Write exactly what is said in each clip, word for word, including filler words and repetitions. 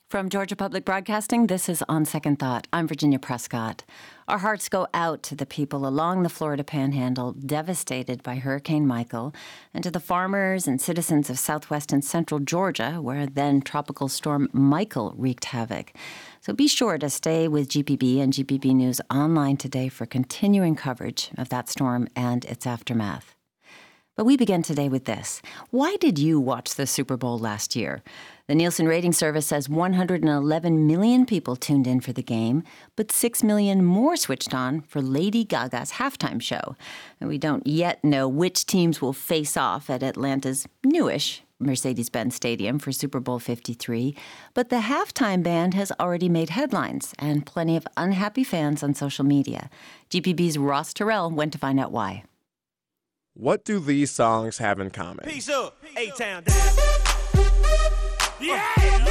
From Georgia Public Broadcasting, this is On Second Thought. I'm Virginia Prescott. Our hearts go out to the people along the Florida Panhandle devastated by Hurricane Michael, and to the farmers and citizens of southwest and central Georgia, where then Tropical Storm Michael wreaked havoc. So be sure to stay with G P B and G P B News online today for continuing coverage of that storm and its aftermath. But we begin today with this. Why did you watch the Super Bowl last year? The Nielsen Rating Service says one hundred eleven million people tuned in for the game, but six million more switched on for Lady Gaga's halftime show. And we don't yet know which teams will face off at Atlanta's newish Mercedes-Benz Stadium for Super Bowl fifty-three, but the halftime band has already made headlines and plenty of unhappy fans on social media. G P B's Ross Terrell went to find out why. What do these songs have in common? Peace up, A-Town down. Yeah,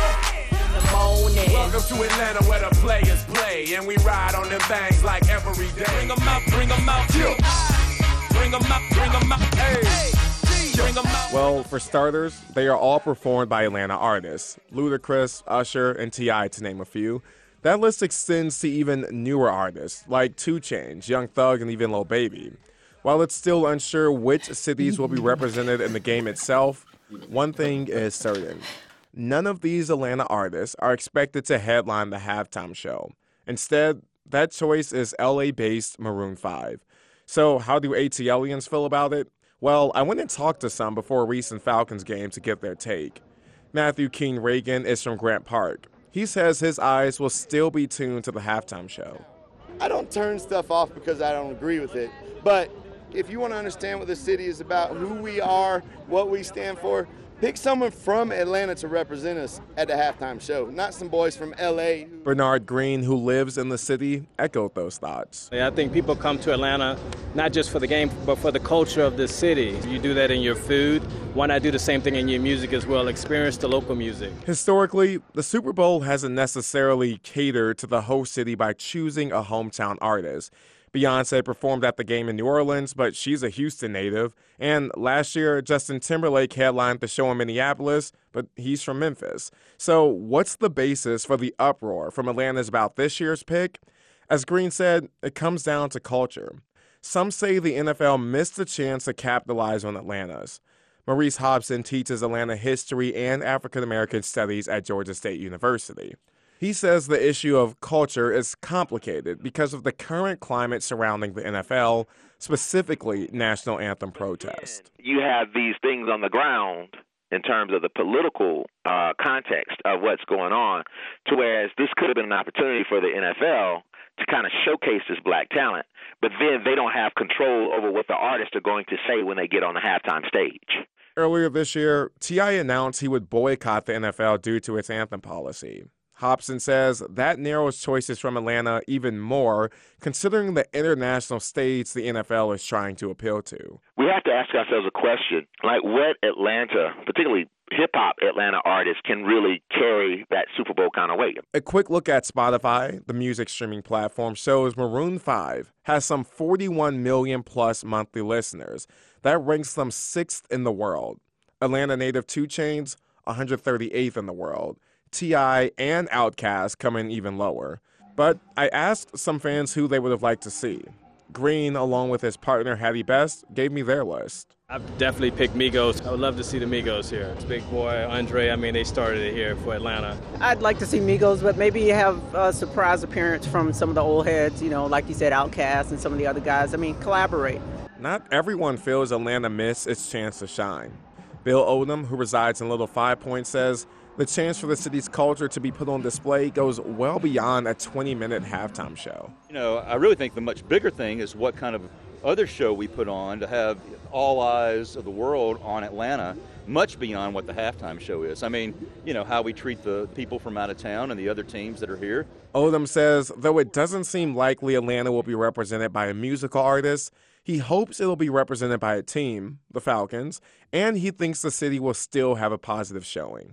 yeah. In the morning. Welcome to Atlanta where the players play, and we ride on them bangs like every day. Bring them out, bring them out. Yeah. Bring them out, bring them out. Hey. Bring them out. Well, for starters, they are all performed by Atlanta artists. Ludacris, Usher, and T I to name a few. That list extends to even newer artists like two Chainz, Young Thug, and even Lil Baby. While it's still unsure which cities will be represented in the game itself, one thing is certain. None of these Atlanta artists are expected to headline the halftime show. Instead, that choice is L A-based Maroon five. So how do ATLians feel about it? Well, I went and talked to some before a recent Falcons game to get their take. Matthew King Reagan is from Grant Park. He says his eyes will still be tuned to the halftime show. I don't turn stuff off because I don't agree with it, but if you want to understand what the city is about, who we are, what we stand for, pick someone from Atlanta to represent us at the halftime show, not some boys from L A. Bernard Green, who lives in the city, echoed those thoughts. I think people come to Atlanta not just for the game, but for the culture of the city. You do that in your food. Why not do the same thing in your music as well? Experience the local music. Historically, the Super Bowl hasn't necessarily catered to the host city by choosing a hometown artist. Beyonce performed at the game in New Orleans, but she's a Houston native. And last year, Justin Timberlake headlined the show in Minneapolis, but he's from Memphis. So what's the basis for the uproar from Atlanta's about this year's pick? As Green said, it comes down to culture. Some say the N F L missed the chance to capitalize on Atlanta's. Maurice Hobson teaches Atlanta history and African American studies at Georgia State University. He says the issue of culture is complicated because of the current climate surrounding the N F L, specifically national anthem protest. You have these things on the ground in terms of the political uh, context of what's going on, to whereas this could have been an opportunity for the N F L to kind of showcase this black talent, but then they don't have control over what the artists are going to say when they get on the halftime stage. Earlier this year, T I announced he would boycott the N F L due to its anthem policy. Hobson says that narrows choices from Atlanta even more, considering the international stage the N F L is trying to appeal to. We have to ask ourselves a question, like what Atlanta, particularly hip-hop Atlanta artists, can really carry that Super Bowl kind of weight. A quick look at Spotify, the music streaming platform, shows Maroon five has some forty-one million plus monthly listeners. That ranks them sixth in the world. Atlanta native two Chainz, one hundred thirty-eighth in the world. T I and Outkast come in even lower. But I asked some fans who they would have liked to see. Green, along with his partner Hattie Best, gave me their list. I've definitely picked Migos. I would love to see the Migos here. It's Big Boy, Andre, I mean, they started it here for Atlanta. I'd like to see Migos, but maybe have a surprise appearance from some of the old heads, you know, like you said, Outkast and some of the other guys. I mean, collaborate. Not everyone feels Atlanta missed its chance to shine. Bill Odom, who resides in Little Five Points, says the chance for the city's culture to be put on display goes well beyond a twenty-minute halftime show. You know, I really think the much bigger thing is what kind of other show we put on to have all eyes of the world on Atlanta, much beyond what the halftime show is. I mean, you know, how we treat the people from out of town and the other teams that are here. Odom says, though it doesn't seem likely Atlanta will be represented by a musical artist, he hopes it'll be represented by a team, the Falcons, and he thinks the city will still have a positive showing.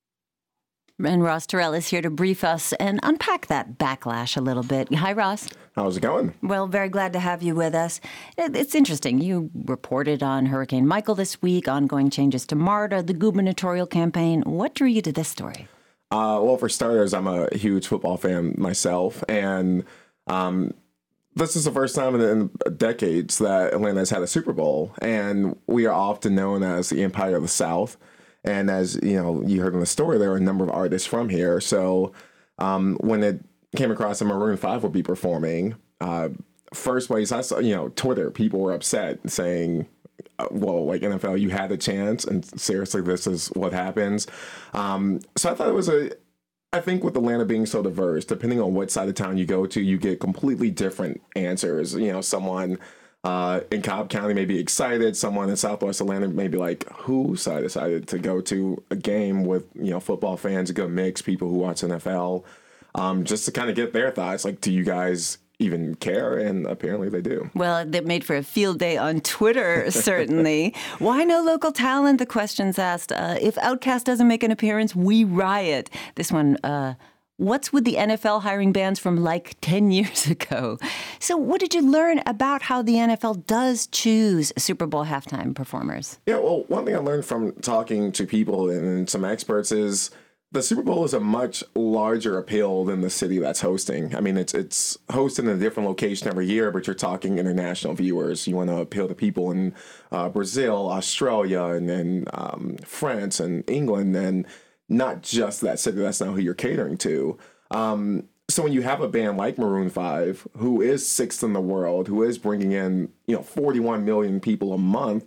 And Ross Terrell is here to brief us and unpack that backlash a little bit. Hi, Ross. How's it going? Well, very glad to have you with us. It's interesting. You reported on Hurricane Michael this week, ongoing changes to MARTA, the gubernatorial campaign. What drew you to this story? Uh, well, for starters, I'm a huge football fan myself, and um, this is the first time in, in decades that Atlanta has had a Super Bowl, and we are often known as the Empire of the South. And as you know, you heard in the story, there are a number of artists from here. So um, when it came across that Maroon five would be performing, uh, first place I saw, you know, Twitter, people were upset saying, uh, well, like N F L, you had a chance, and seriously, this is what happens. Um, so I thought it was a, I think with Atlanta being so diverse, depending on what side of town you go to, you get completely different answers. You know, someone uh, in Cobb County may be excited, someone in Southwest Atlanta may be like, who? So I decided to go to a game with, you know, football fans, a good mix, people who watch N F L, um, just to kind of get their thoughts. Like, do you guys even care? And apparently they do. Well, that made for a field day on Twitter, certainly. Why no local talent? The question's asked. Uh, if Outkast doesn't make an appearance, we riot. This one, uh, what's with the N F L hiring bands from like ten years ago? So what did you learn about how the N F L does choose Super Bowl halftime performers? Yeah, well, one thing I learned from talking to people and some experts is the Super Bowl is a much larger appeal than the city that's hosting. I mean, it's it's hosted in a different location every year, but you're talking international viewers. You want to appeal to people in uh, Brazil, Australia, and then um, France and England, and not just that city. That's not who you're catering to. Um, so when you have a band like Maroon five, who is sixth in the world, who is bringing in, you know, forty-one million people a month,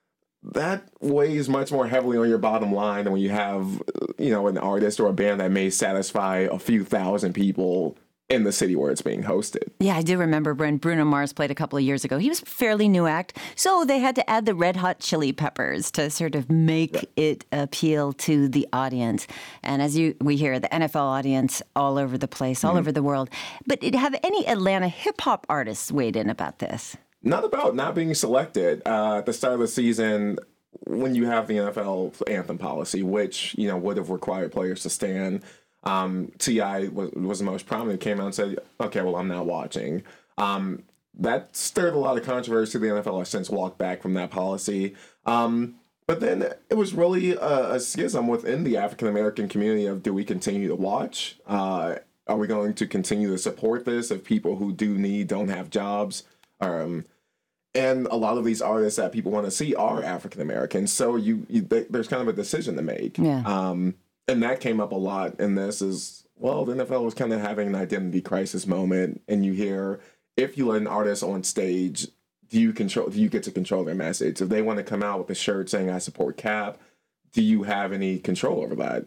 that weighs much more heavily on your bottom line than when you have, you know, an artist or a band that may satisfy a few thousand people in the city where it's being hosted. Yeah, I do remember when Bruno Mars played a couple of years ago. He was a fairly new act, so they had to add the Red Hot Chili Peppers to sort of make yeah. it appeal to the audience. And as you we hear, the N F L audience all over the place, all mm-hmm. over the world. But did have any Atlanta hip-hop artists weighed in about this? Not about not being selected. Uh, at the start of the season, when you have the N F L anthem policy, which, you know, would have required players to stand, um, T I was, was the most prominent, came out and said, okay, well, I'm not watching. Um, that stirred a lot of controversy. The N F L has since walked back from that policy. Um, but then it was really a, a schism within the African-American community of, do we continue to watch? Uh, are we going to continue to support this if people who do need don't have jobs? Um, and a lot of these artists that people want to see are African Americans, so you, you they, there's kind of a decision to make. Yeah. Um, and that came up a lot in this is, well, the N F L was kind of having an identity crisis moment, and you hear, if you let an artist on stage, do you control? Do you get to control their message? If they want to come out with a shirt saying "I support Cap," do you have any control over that?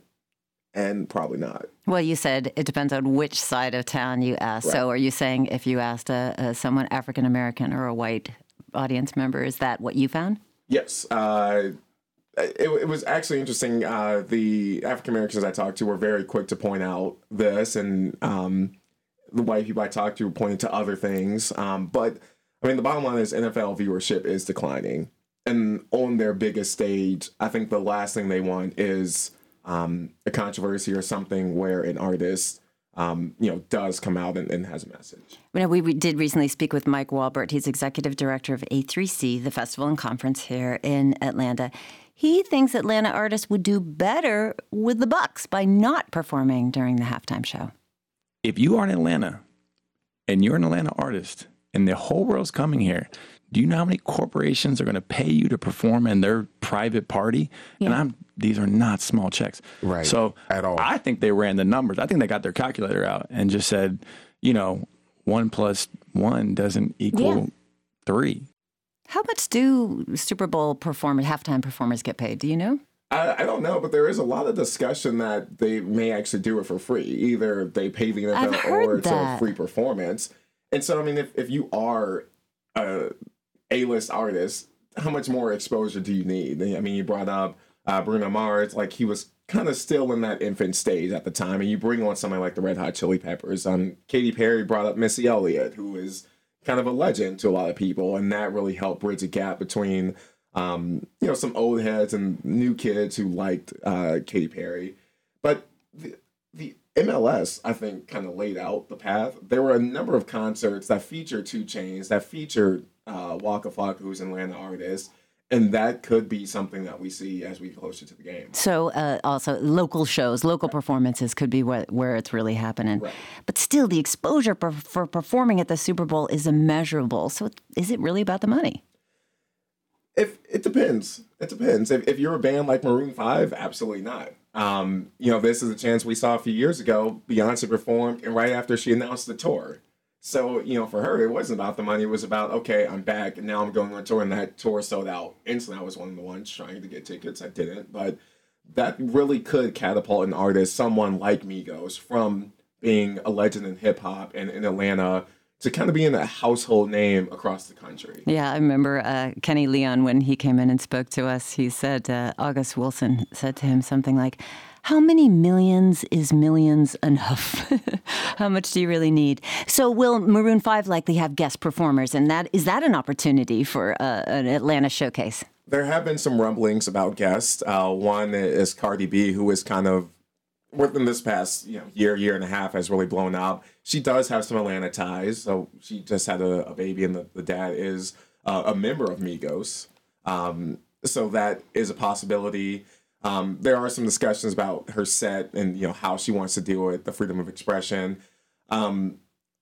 And probably not. Well, you said it depends on which side of town you ask. Right. So are you saying if you asked a, a someone African-American or a white audience member, is that what you found? Yes. Uh, it, it was actually interesting. Uh, the African-Americans I talked to were very quick to point out this, and um, the white people I talked to pointed to other things. Um, but, I mean, the bottom line is N F L viewership is declining. And on their biggest stage, I think the last thing they want is Um, a controversy or something where an artist, um, you know, does come out and, and has a message. You know, we, we did recently speak with Mike Walbert. He's executive director of A three C, the festival and conference here in Atlanta. He thinks Atlanta artists would do better with the bucks by not performing during the halftime show. If you are in Atlanta and you're an Atlanta artist and the whole world's coming here, do you know how many corporations are going to pay you to perform in their private party? Yeah. And I'm these are not small checks. Right. So at all. I think they ran the numbers. I think they got their calculator out and just said, you know, one plus one doesn't equal yeah. three. How much do Super Bowl performers, halftime performers get paid? Do you know? I, I don't know, but there is a lot of discussion that they may actually do it for free. Either they pay the N F L or it's that. a free performance. And so, I mean, if, if you are a A-list artist, how much more exposure do you need? I mean, you brought up uh, Bruno Mars, like he was kind of still in that infant stage at the time, and you bring on somebody like the Red Hot Chili Peppers. Um, Katy Perry brought up Missy Elliott, who is kind of a legend to a lot of people, and that really helped bridge a gap between, um, you know, some old heads and new kids who liked uh, Katy Perry. But the, the M L S, I think, kind of laid out the path. There were a number of concerts that featured two Chainz, that featured uh, Waka Flocka, who's an Atlanta artist, And that could be something that we see as we get closer to the game. So uh, also local shows, local performances could be what, where it's really happening. Right. But still, the exposure per, for performing at the Super Bowl is immeasurable. So is it really about the money? If it depends. It depends. If, if you're a band like Maroon five, absolutely not. Um, you know, this is a chance we saw a few years ago. Beyonce performed, and right after she announced the tour. So, you know, for her, it wasn't about the money. It was about, okay, I'm back, and now I'm going on tour, and that tour sold out instantly. I was one of the ones trying to get tickets. I didn't. But that really could catapult an artist, someone like Migos, from being a legend in hip-hop and in Atlanta to kind of being a household name across the country. Yeah, I remember uh, Kenny Leon, when he came in and spoke to us, he said, uh, August Wilson said to him something like, how many millions is millions enough? How much do you really need? So will Maroon five likely have guest performers? And that is that an opportunity for uh, an Atlanta showcase? There have been some rumblings about guests. Uh, one is Cardi B, who is kind of, within this past you know year, year and a half, has really blown up. She does have some Atlanta ties. So she just had a, a baby, and the, the dad is uh, a member of Migos. Um, so that is a possibility. Um, there are some discussions about her set and, you know, how she wants to deal with the freedom of expression. Um,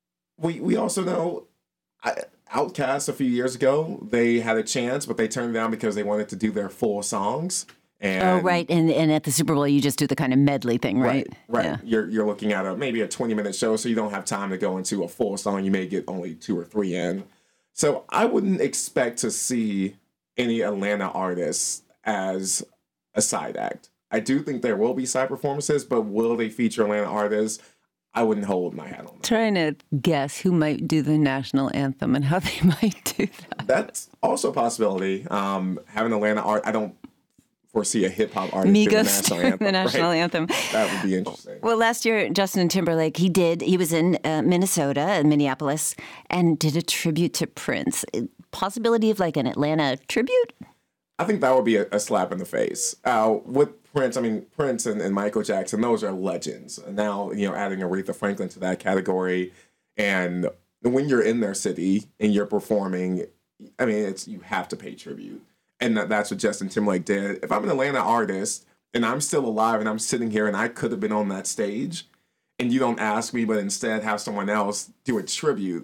we we also know I, Outkast a few years ago, they had a chance, but they turned it down because they wanted to do their full songs. And, oh, right. And and at the Super Bowl, you just do the kind of medley thing, right? Right. right. Yeah. You're you're looking at a maybe a twenty minute show, so you don't have time to go into a full song. You may get only two or three in. So I wouldn't expect to see any Atlanta artists as a side act. I do think there will be side performances, but will they feature Atlanta artists? I wouldn't hold my hat on that. Trying to guess who might do the national anthem and how they might do that. That's also a possibility. Um, having Atlanta art, I don't foresee a hip hop artist doing the Migos national doing anthem. the national right? anthem. That would be interesting. Well, last year, Justin Timberlake, he did, he was in uh, Minnesota and Minneapolis and did a tribute to Prince. Possibility of like an Atlanta tribute? I think that would be a, a slap in the face. Uh, with Prince, I mean, Prince and, and Michael Jackson, those are legends. Now, you know, adding Aretha Franklin to that category. And when you're in their city and you're performing, I mean, it's you have to pay tribute. And that, that's what Justin Timberlake did. If I'm an Atlanta artist and I'm still alive and I'm sitting here and I could have been on that stage and you don't ask me, but instead have someone else do a tribute,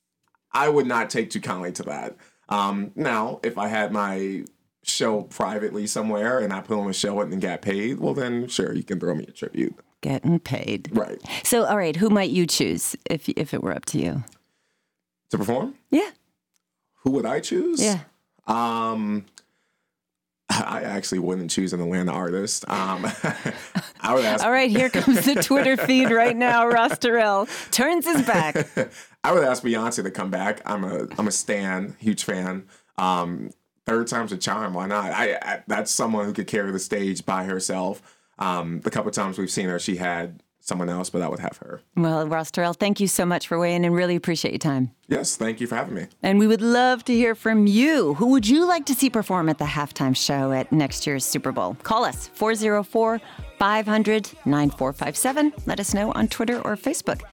I would not take too kindly to that. Um, now, if I had my show privately somewhere and I put on a show and got paid, well then sure, you can throw me a tribute. Getting paid. Right. So, all right, who might you choose if if it were up to you? To perform? Yeah. Who would I choose? Yeah. Um, I actually wouldn't choose an Atlanta artist. Um, I would ask. All right, here comes the Twitter feed right now. Ross Terrell turns his back. I would ask Beyonce to come back. I'm a I'm a stan, huge fan. Um, Third time's a charm. Why not? I, I that's someone who could carry the stage by herself. Um, the couple times we've seen her, she had someone else, but I would have her. Well, Ross Terrell, thank you so much for weighing in and really appreciate your time. Yes, thank you for having me. And we would love to hear from you. Who would you like to see perform at the halftime show at next year's Super Bowl? Call us, four oh four, five hundred, nine four five seven. Let us know on Twitter or Facebook.